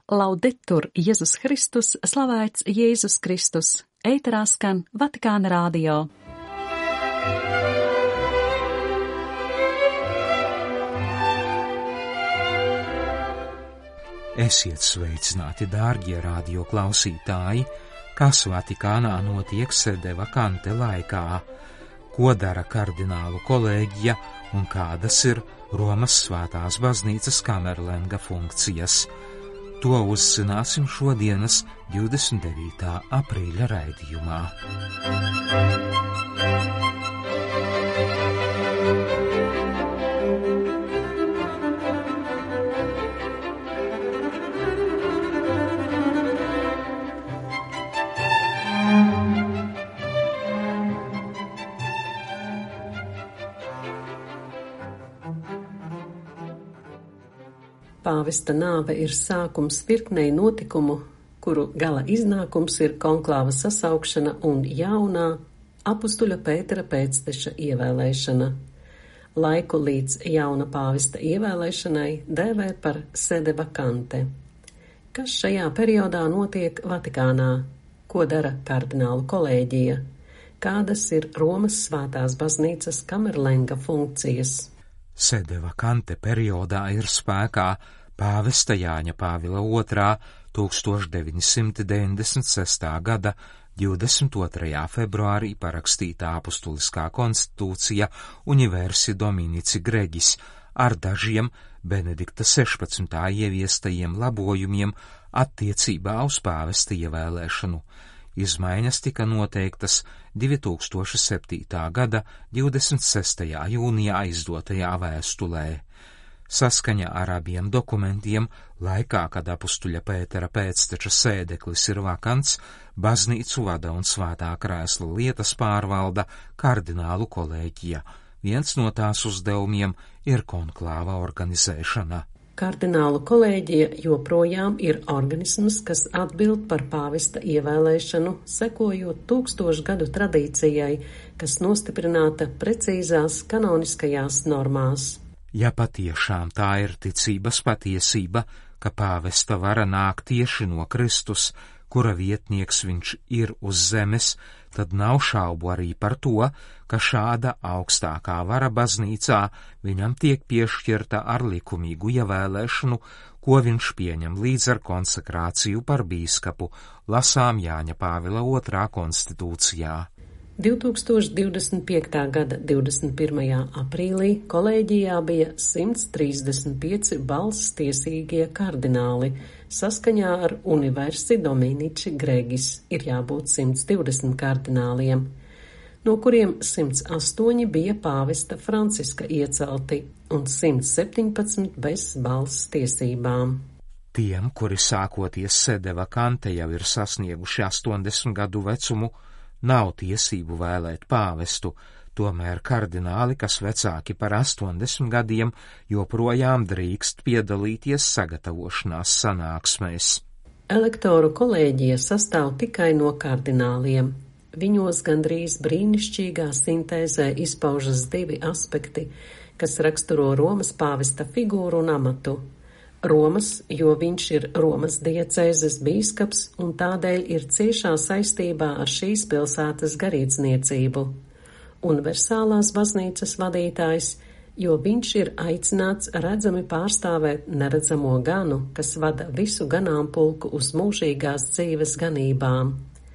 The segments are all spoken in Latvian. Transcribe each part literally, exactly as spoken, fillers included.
Laudetur Jēzus Kristus, slavēts Jēzus Kristus, ēterā skan Vatikāna radio. Esiet sveicināti, dārgie radio klausītāji, kas Vatikānā notiek sede vakante laikā, ko dara kardinālu kolēģija un kādas ir Romas Svētās baznīcas Kamerlenga funkcijas. To uzzināsim šodienas divdesmit devītā aprīļa raidījumā. Pāvesta nāve ir sākums virknei notikumu, kuru gala iznākums ir konklāva sasaukšana un jaunā apustuļa Pētera pēcteša ievēlēšana. Laiku līdz jauna pāvesta ievēlēšanai dēvē par sede vakante. Kas šajā periodā notiek Vatikānā? Ko dara kardinālu kolēģija? Kādas ir Romas Svētās baznīcas Kamerlenga funkcijas? Sede vakante periodā ir spēkā pāvesta Jāņa Pāvila otrā tūkstoš deviņi simti deviņdesmit sestā gada divdesmit otrajā februārī parakstītā apustuliskā konstitūcija Universi Dominici Gregis ar dažiem Benedikta sešpadsmitā ieviestajiem labojumiem attiecībā uz pāvesta ievēlēšanu. Izmaiņas tika noteiktas divi tūkstoši septītā gada divdesmit sestajā jūnijā izdotajā vēstulē. Saskaņā ar abiem dokumentiem, laikā, kad apustuļa Pētera pēcteča sēdeklis ir vakants, baznīcu vada un svētā krēsla lietas pārvalda kardinālu kolēģija. Viens no tās uzdevumiem ir konklāva organizēšana. Kardinālu kolēģija joprojām ir organisms, kas atbild par pāvesta ievēlēšanu, sekojot tūkstošu gadu tradīcijai, kas nostiprināta precīzās kanoniskajās normās. Ja patiešām tā ir ticības patiesība, ka pāvesta vara nāk tieši no Kristus, kura vietnieks viņš ir uz zemes, tad nav šaubu arī par to, ka šāda augstākā vara baznīcā viņam tiek piešķirta ar likumīgu ievēlēšanu, ko viņš pieņem līdz ar konsekrāciju par bīskapu, lasām Jāņa Pāvila otrā konstitūcijā. divtūkstoš divdesmit piektā gada divdesmit pirmajā aprīlī kolēģijā bija simts trīsdesmit pieci balss tiesīgie kardināli. Saskaņā ar Universi Dominici Gregis ir jābūt simts divdesmit kardināliem, no kuriem simts astoņi bija pāvesta Franciska iecelti un simts septiņpadsmit bez balss tiesībām. Tiem, kuri sākoties sede vakante jau ir sasnieguši astoņdesmit gadu vecumu, nav tiesību vēlēt pāvestu, tomēr kardināli, kas vecāki par astoņdesmit gadiem, joprojām drīkst piedalīties sagatavošanās sanāksmēs. Elektoru kolēģija sastāv tikai no kardināliem. Viņos gandrīz brīnišķīgā sintēzē izpaužas divi aspekti, kas raksturo Romas pāvesta figūru un amatu. Romas, jo viņš ir Romas diecēzes bīskaps un tādēļ ir ciešā saistībā ar šīs pilsētas garīdzniecību. Universālās baznīcas vadītājs, jo viņš ir aicināts redzami pārstāvēt neredzamo ganu, kas vada visu ganāmpulku uz mūžīgās dzīves ganībām.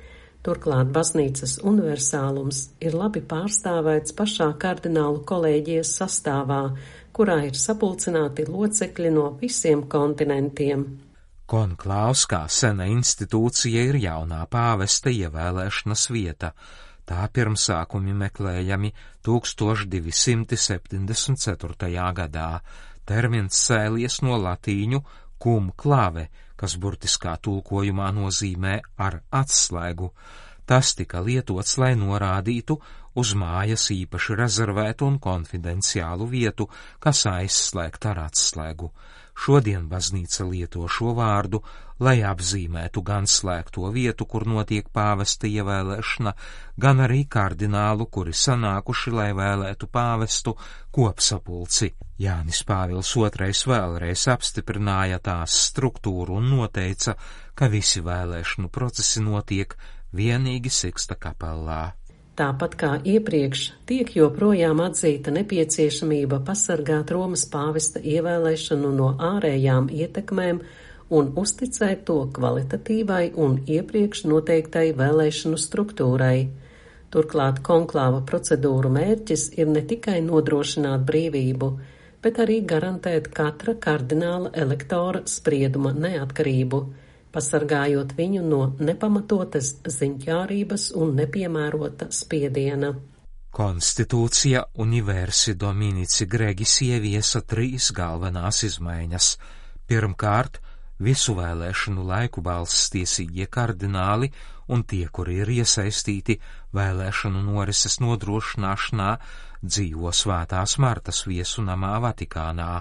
Turklāt baznīcas universālums ir labi pārstāvēts pašā kardinālu kolēģijas sastāvā, kurā ir sapulcināti locekļi no visiem kontinentiem. Konklāvs kā sena institūcija ir jaunā pāvesta ievēlēšanas vieta. Tā pirmsākumi meklējami tūkstoš divi simti septiņdesmit ceturtajā gadā. Termins cēlies no latīņu cum clave, kas burtiskā tulkojumā nozīmē ar atslēgu. Tas tika lietots, lai norādītu uz mājas īpaši rezervētu un konfidenciālu vietu, kas aizslēgta ar atslēgu. Šodien baznīca lieto šo vārdu, lai apzīmētu gan slēgto vietu, kur notiek pāvesta ievēlēšana, gan arī kardinālu, kuri sanākuši, lai vēlētu pāvestu, kopsapulci. Jānis Pāvils otrais vēlreiz apstiprināja tās struktūru un noteica, ka visi vēlēšanu procesi notiek vienīgi Siksta kapellā. Tāpat kā iepriekš, tiek joprojām atzīta nepieciešamība pasargāt Romas pāvesta ievēlēšanu no ārējām ietekmēm un uzticēt to kvalitatīvai un iepriekš noteiktai vēlēšanu struktūrai. Turklāt konklāva procedūru mērķis ir ne tikai nodrošināt brīvību, bet arī garantēt katra kardināla elektora sprieduma neatkarību, pasargājot viņu no nepamatotas ziņķārības un nepiemērota spiediena. Konstitūcija Universi Dominici Gregis ieviesa trīs galvenās izmaiņas. Pirmkārt, visu vēlēšanu laiku balss tiesīgie kardināli un tie, kuri ir iesaistīti vēlēšanu norises nodrošināšanā, dzīvo Svētās Martas viesunamā Vatikānā.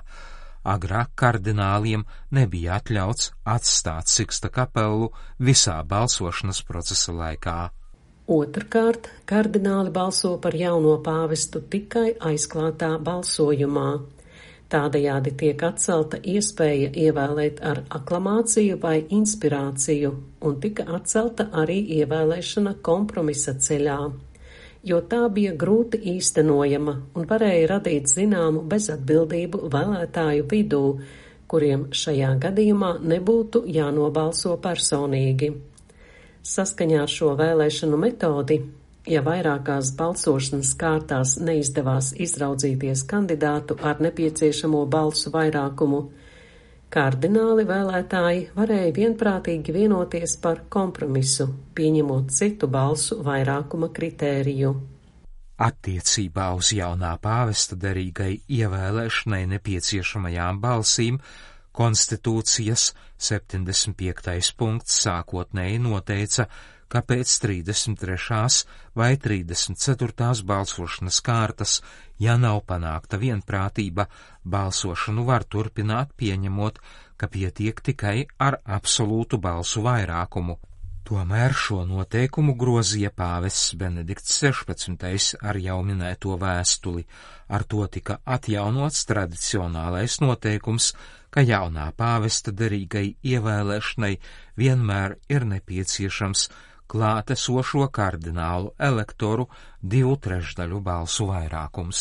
Agrāk kardināliem nebija atļauts atstāt Siksta kapelu visā balsošanas procesa laikā. Otrkārt, kardināli balso par jauno pāvestu tikai aizklātā balsojumā. Tādējādi tiek atcelta iespēja ievēlēt ar aklamāciju vai inspirāciju, un tika atcelta arī ievēlēšana kompromisa ceļā, jo tā bija grūti īstenojama un varēja radīt zināmu bezatbildību vēlētāju vidū, kuriem šajā gadījumā nebūtu jānobalso personīgi. Saskaņā ar šo vēlēšanu metodi, ja vairākās balsošanas kārtās neizdevās izraudzīties kandidātu ar nepieciešamo balsu vairākumu, kardināli vēlētāji varēja vienprātīgi vienoties par kompromisu, pieņemot citu balsu vairākuma kritēriju. Attiecībā uz jaunā pāvesta derīgai ievēlēšanai nepieciešamajām balsīm konstitūcijas septiņdesmit piektais punkts sākotnēji noteica, ka pēc trīsdesmit trešās vai trīsdesmit ceturtās balsošanas kārtas, ja nav panākta vienprātība, balsošanu var turpināt, pieņemot, ka pietiek tikai ar absolūtu balsu vairākumu. Tomēr šo noteikumu grozīja pāvests Benedikts sešpadsmitais ar jau minēto vēstuli. Ar to tika atjaunots tradicionālais noteikums, ka jaunā pāvesta derīgai ievēlēšanai vienmēr ir nepieciešams klātesošo kardinālu elektoru divu trešdaļu balsu vairākums.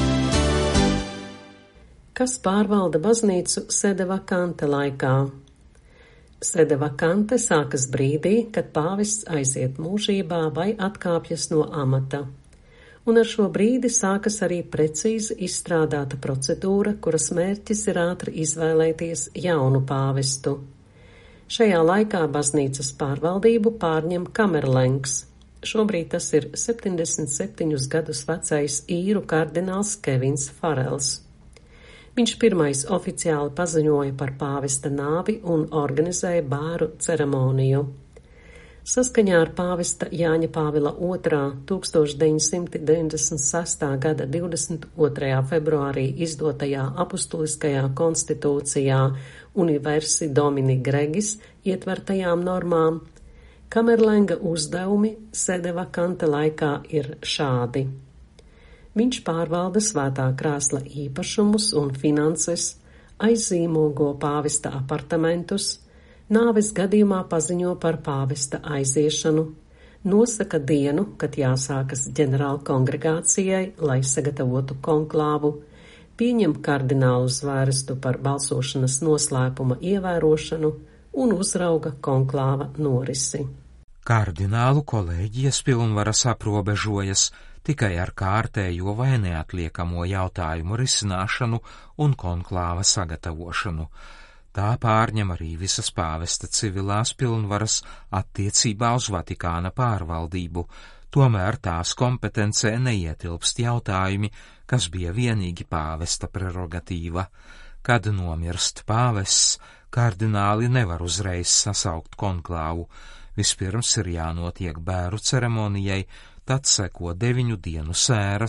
Kas pārvalda baznīcu sede vakante laikā? Sede vakante sākas brīdī, kad pāvests aiziet mūžībā vai atkāpjas no amata. Un ar šo brīdi sākas arī precīzi izstrādāta procedūra, kuras mērķis ir ātri izvēlēties jaunu pāvestu. Šajā laikā baznīcas pārvaldību pārņem kamerlengs. Šobrīd tas ir septiņdesmit septiņus gadus vecais īru kardināls Kevins Farels. Viņš pirmais oficiāli paziņoja par pāvesta nāvi un organizēja bāru ceremoniju. Saskaņā ar pāvesta Jāņa Pāvila otrā tūkstoš deviņsimt deviņdesmit sestā gada divdesmit otrajā februārī izdotajā apustuliskajā konstitūcijā Universi Domini Gregis ietvertajām normām, kamerlenga uzdevumi sede vakante laikā ir šādi. Viņš pārvalda svētā krēsla īpašumus un finanses, aizzīmogo pāvesta apartamentus, nāves gadījumā paziņo par pāvesta aiziešanu, nosaka dienu, kad jāsākas ģenerāla kongregācijai, lai sagatavotu konklāvu, pieņem kardinālu zvērstu par balsošanas noslēpuma ievērošanu un uzrauga konklāva norisi. Kardinālu kolēģijas pilnvaras aprobežojas tikai ar kārtējo vai neatliekamo jautājumu risināšanu un konklāva sagatavošanu. Tā pārņem arī visas pāvesta civilās pilnvaras attiecībā uz Vatikāna pārvaldību, tomēr tās kompetencē neietilpst jautājumi, kas bija vienīgi pāvesta prerogatīva. Kad nomirst pāvests, kardināli nevar uzreiz sasaukt konklāvu. Vispirms ir jānotiek bēru ceremonijai, tad seko deviņu dienu sēras,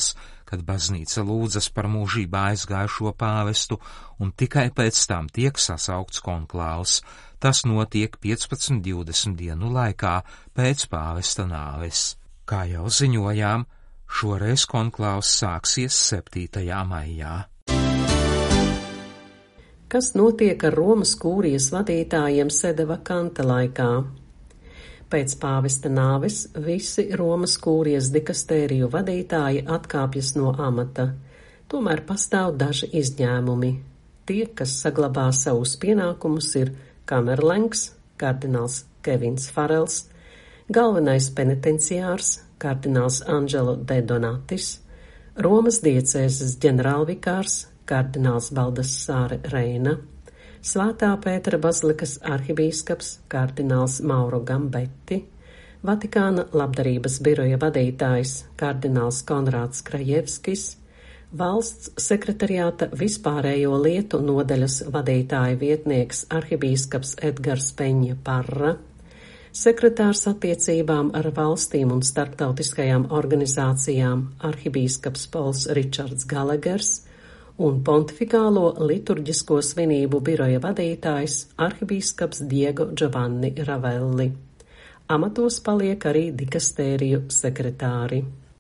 kad baznīca lūdzas par mūžībā aizgājušo pāvestu, un tikai pēc tam tiek sasaukts konklāvs. Tas notiek piecpadsmit divdesmit dienu laikā pēc pāvesta nāves. Kā jau ziņojām, šoreiz konklāvs sāksies septītajā maijā. Kas notiek ar Romas kūrijas vadītājiem sede vakante laikā? Pēc pāvesta nāves visi Romas kūrijas dikastēriju vadītāji atkāpjas no amata. Tomēr pastāv daži izņēmumi. Tie, kas saglabā savus pienākumus, ir kamerlengs, kardināls Kevins Farels, galvenais penitenciārs, kardināls Angelo de Donatis, Romas diecēzes ģenerālvikārs, kardināls Baldassare Reina, Svētā Pētera bazilikas arhibīskaps, kardināls Mauro Gambetti, Vatikāna labdarības biroja vadītājs, kardināls Konrāds Krajevskis, valsts sekretariāta vispārējo lietu nodaļas vadītāja vietnieks arhibīskaps Edgars Peņa Parra, sekretārs attiecībām ar valstīm un starptautiskajām organizācijām arhibīskaps Pols Ričards Galegers un pontifikālo liturģisko svinību biroja vadītājs arhibīskaps Diego Giovanni Ravelli. Amatos paliek arī dikastēriju sekretāri.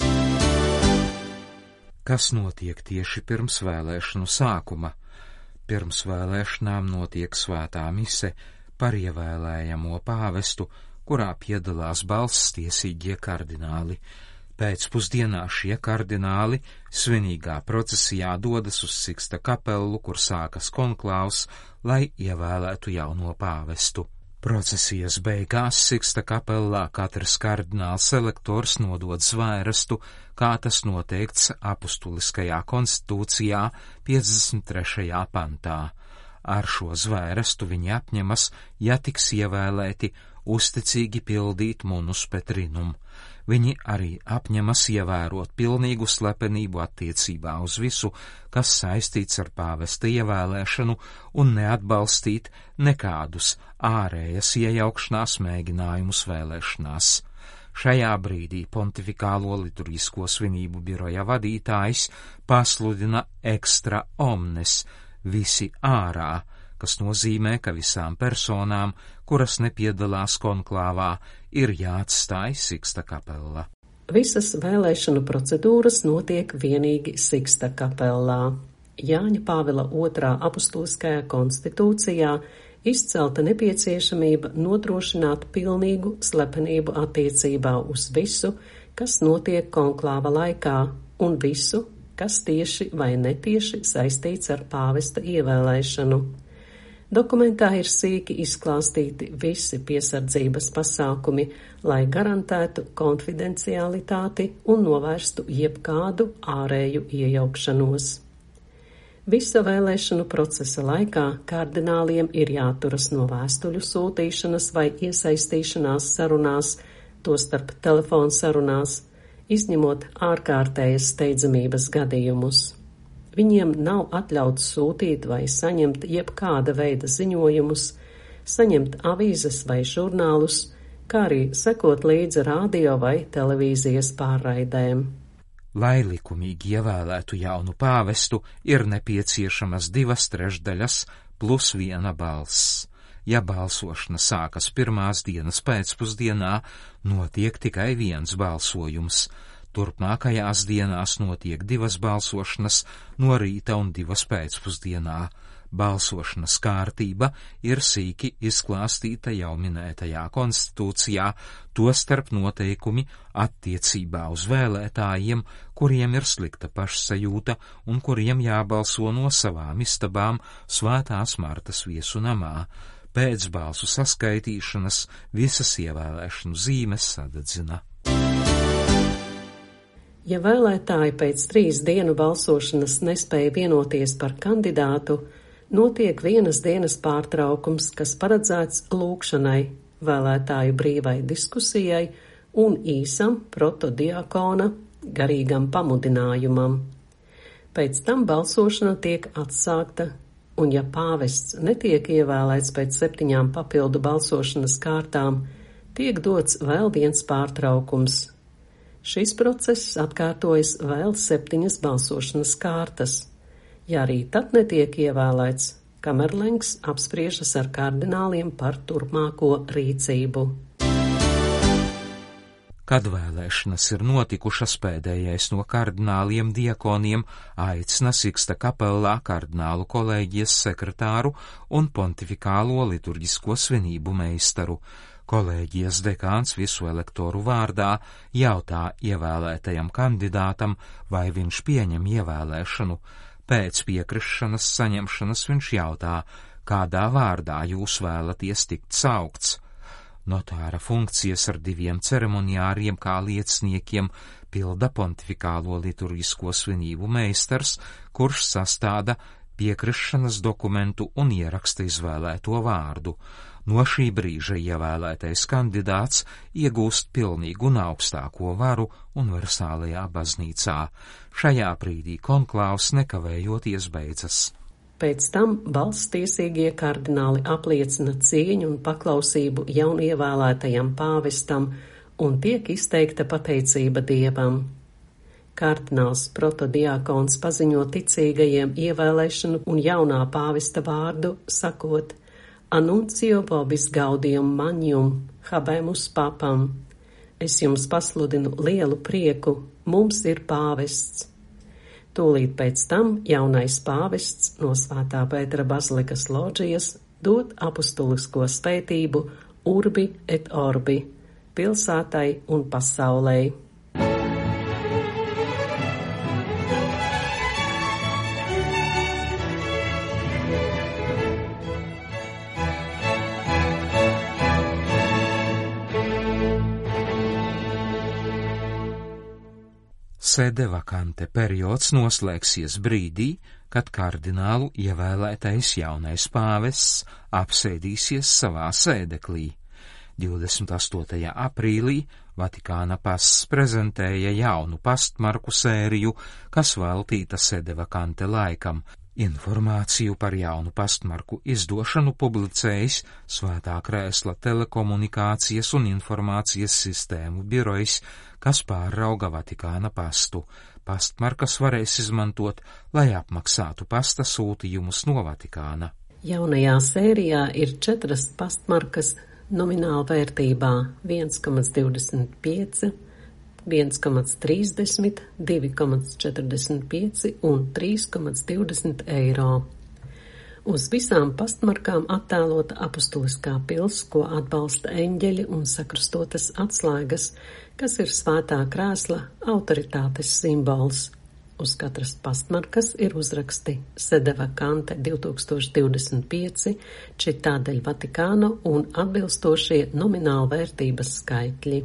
Kas notiek tieši pirms vēlēšanu sākuma? Pirms vēlēšanām notiek svētā mise par ievēlējamo pāvestu, kurā piedalās balss tiesīgie kardināli. Pēcpusdienā šie kardināli svinīgā procesijā dodas uz Siksta kapelu, kur sākas konklāvs, lai ievēlētu jauno pāvestu. Procesijas beigās Siksta kapelā katrs kardināls elektors nodod zvērestu, kā tas noteikts apustuliskajā konstitūcijā piecdesmit trešajā pantā. Ar šo zvērestu viņi apņemas, ja tiks ievēlēti, uzticīgi pildīt munus petrinum. Viņi arī apņemas ievērot pilnīgu slepenību attiecībā uz visu, kas saistīts ar pāvesta ievēlēšanu, un neatbalstīt nekādus ārējas iejaukšanās mēģinājumus vēlēšanās. Šajā brīdī pontifikālo liturģisko svinību biroja vadītājs pasludina extra omnes, visi ārā, kas nozīmē, ka visām personām, kuras nepiedalās konklāvā, ir jāatstāj Siksta kapelā. Visas vēlēšanu procedūras notiek vienīgi Siksta kapelā. Jāņa Pāvila otrā apustuliskajā konstitūcijā izcelta nepieciešamība nodrošināt pilnīgu slepenību attiecībā uz visu, kas notiek konklāva laikā, un visu, kas tieši vai netieši saistīts ar pāvesta ievēlēšanu. Dokumentā ir sīki izklāstīti visi piesardzības pasākumi, lai garantētu konfidencialitāti un novērstu jebkādu ārēju iejaukšanos. Visa vēlēšanu procesa laikā kardināliem ir jāturas no vēstuļu sūtīšanas vai iesaistīšanās sarunās, tostarp telefonu sarunās, izņemot ārkārtējas steidzamības gadījumus. Viņiem nav atļauts sūtīt vai saņemt jebkāda veida ziņojumus, saņemt avīzes vai žurnālus, kā arī sekot līdzi radio vai televīzijas pārraidēm. Lai likumīgi ievēlētu jaunu pāvestu, ir nepieciešamas divas trešdaļas plus viena balss. Ja balsošana sākas pirmās dienas pēcpusdienā, notiek tikai viens balsojums. Turpmākajās dienās notiek divas balsošanas no rīta un divas pēcpusdienā. Balsošanas kārtība ir sīki izklāstīta jau minētajā konstitūcijā, tostarp noteikumi attiecībā uz vēlētājiem, kuriem ir slikta pašsajūta un kuriem jābalso no savām istabām Svētās Martas viesu namā. Pēc balsu saskaitīšanas visas ievēlēšanu zīmes sadedzina. Ja vēlētāji pēc trīs dienu balsošanas nespēja vienoties par kandidātu, notiek vienas dienas pārtraukums, kas paredzēts lūgšanai, vēlētāju brīvai diskusijai un īsam protodiakona garīgam pamudinājumam. Pēc tam balsošana tiek atsākta, un ja pāvests netiek ievēlēts pēc septiņām papildu balsošanas kārtām, tiek dots vēl viens pārtraukums. Šis process atkārtojas vēl septiņas balsošanas kārtas. Ja arī tad netiek ievēlēts, Kamerlengs apspriežas ar kardināliem par turpmāko rīcību. Kad vēlēšanas ir notikušas, pēdējais no kardināliem diakoniem aicina Siksta kapellā kardinālu kolēģijas sekretāru un pontifikālo liturģisko svinību meistaru. Kolēģijas dekāns visu elektoru vārdā jautā ievēlētajam kandidātam, vai viņš pieņem ievēlēšanu. Pēc piekrišanas saņemšanas viņš jautā, kādā vārdā jūs vēlaties tikt saukts. Notāra funkcijas ar diviem ceremoniāriem kā lieciniekiem pilda pontifikālo liturģisko svinību meistars, kurš sastāda piekrišanas dokumentu un ieraksta izvēlēto vārdu. No šī brīža ievēlētais kandidāts iegūst pilnīgu un augstāko varu universālajā baznīcā. Šajā brīdī konklāvs nekavējoties beidzas. Pēc tam balsstiesīgie kardināli apliecina cieņu un paklausību jaunievēlētajam pāvestam un tiek izteikta pateicība Dievam. Kardināls protodiakons paziņo ticīgajiem ievēlēšanu un jaunā pāvesta vārdu, sakot: Anuncio vobis gaudium magnum, habemus papam. Es jums pasludinu lielu prieku, mums ir pāvests. Tūlīt pēc tam jaunais pāvests no Svētā Pētera bazilikas loģijas dod apustulisko svētību Urbi et Orbi pilsētai un pasaulei. Sede vakante periods noslēgsies brīdī, kad kardinālu ievēlētais jaunais pāvests apsēdīsies savā sēdeklī. divdesmit astotajā aprīlī Vatikāna pasts prezentēja jaunu pastmarku sēriju, kas veltīta sede vakante laikam. Informāciju par jaunu pastmarku izdošanu publicējis Svētā krēsla telekomunikācijas un informācijas sistēmu birojs, kas pārauga Vatikāna pastu. Pastmarkas varēs izmantot, lai apmaksātu pasta sūtījumus no Vatikāna. Jaunajā sērijā ir četras pastmarkas nomināla vērtībā viens komats divdesmit pieci, viens komats trīsdesmit, divi komats četrdesmit pieci un trīs komats divdesmit eiro. Uz visām pastmarkām attēlota apustuliskā pils, ko atbalsta eņģeļi un sakrustotas atslēgas, kas ir Svētā krēsla autoritātes simbols. Uz katras pastmarkas ir uzraksti Sede vakante divtūkstoš divdesmit pieci, Cittadel Vaticano un atbilstošie nomināla vērtības skaitļi.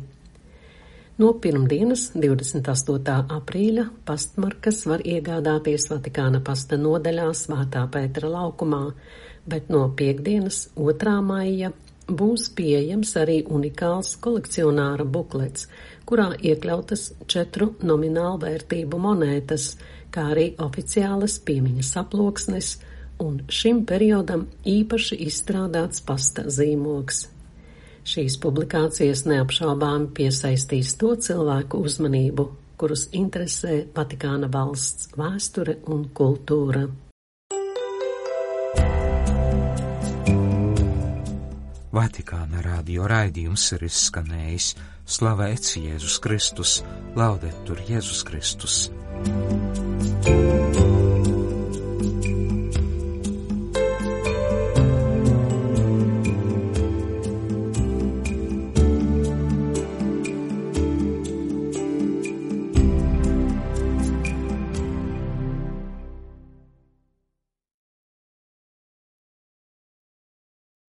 No pirmdienas, divdesmit astotā aprīļa, pastmarkas var iegādāties Vatikāna pasta nodaļā Svētā Pētera laukumā, bet no piekdienas, otrā maija, būs pieejams arī unikāls kolekcionāra buklets, kurā iekļautas četru nominālu vērtību monētas, kā arī oficiālas piemiņas aploksnes un šim periodam īpaši izstrādāts pasta zīmogs. Šīs publikācijas neapšaubāmi piesaistīs to cilvēku uzmanību, kurus interesē Vatikāna valsts vēsture un kultūra. Vatikāna radio raidījums ir izskanējis. Slavēts Jēzus Kristus, laudetur Jēzus Kristus.